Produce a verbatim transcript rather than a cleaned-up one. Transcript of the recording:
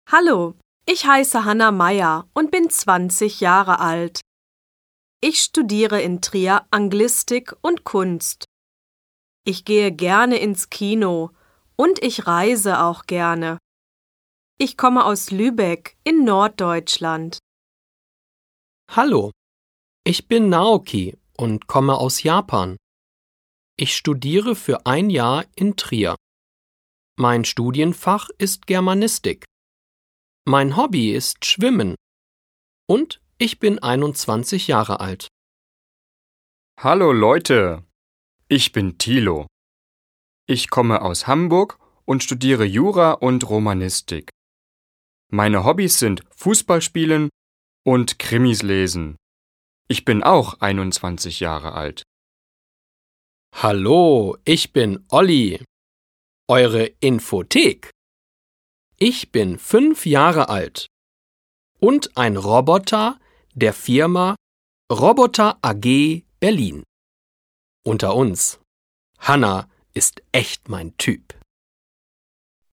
Hallo, ich heiße Hanna Meyer und bin zwanzig Jahre alt. Ich studiere in Trier Anglistik und Kunst. Ich gehe gerne ins Kino und ich reise auch gerne. Ich komme aus Lübeck in Norddeutschland. Hallo, ich bin Naoki und komme aus Japan. Ich studiere für ein Jahr in Trier. Mein Studienfach ist Germanistik. Mein Hobby ist Schwimmen. Und ich bin einundzwanzig Jahre alt. Hallo Leute, ich bin Thilo. Ich komme aus Hamburg und studiere Jura und Romanistik. Meine Hobbys sind Fußballspielen und Krimis lesen. Ich bin auch einundzwanzig Jahre alt. Hallo, ich bin Olli, eure Infothek. Ich bin fünf Jahre alt und ein Roboter der Firma Roboter A G Berlin. Unter uns, Hanna ist echt mein Typ.